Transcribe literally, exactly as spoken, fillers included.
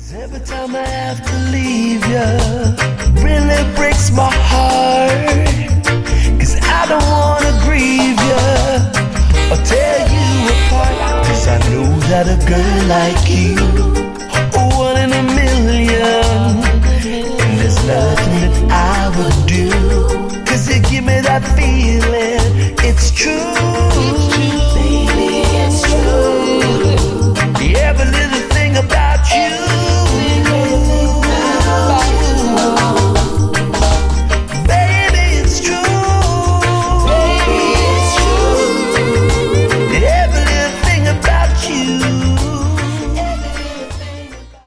Every time I have to leave you, really breaks my heart. Cause I don't wanna grieve you or tear you apart. Cause I know that a girl like you, one in a million, and there's nothing that I would do. Cause you give me that feeling, it's true. Baby, it's true. Every little thing about you